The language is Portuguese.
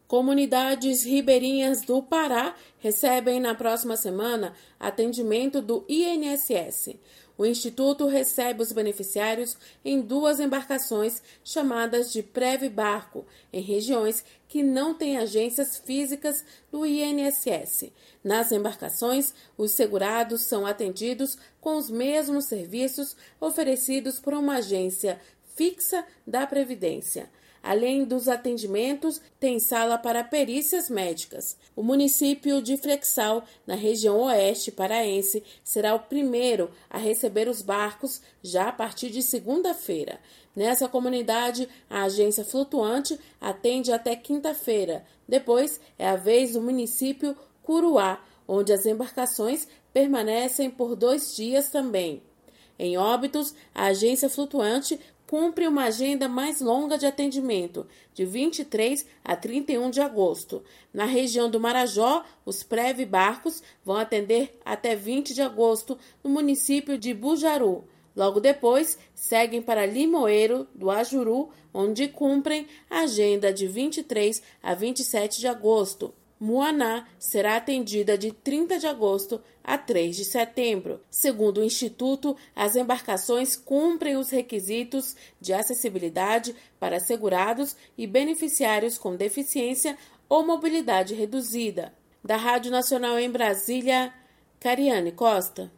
Comunidades ribeirinhas do Pará recebem na próxima semana atendimento do INSS. O Instituto recebe os beneficiários em 2 embarcações chamadas de Prev Barco, em regiões que não têm agências físicas do INSS. Nas embarcações, os segurados são atendidos com os mesmos serviços oferecidos por uma agência fixa da Previdência. Além dos atendimentos, tem sala para perícias médicas. O município de Flexal, na região oeste paraense, será o primeiro a receber os barcos já a partir de segunda-feira. Nessa comunidade, a agência flutuante atende até quinta-feira. Depois, é a vez do município Curuá, onde as embarcações permanecem por 2 dias também. Em Óbidos, a agência flutuante cumpre uma agenda mais longa de atendimento, de 23 a 31 de agosto. Na região do Marajó, os Prev Barcos vão atender até 20 de agosto no município de Bujaru. Logo depois, seguem para Limoeiro, do Ajuru, onde cumprem a agenda de 23 a 27 de agosto. Muaná será atendida de 30 de agosto a 3 de setembro. Segundo o Instituto, as embarcações cumprem os requisitos de acessibilidade para segurados e beneficiários com deficiência ou mobilidade reduzida. Da Rádio Nacional em Brasília, Cariane Costa.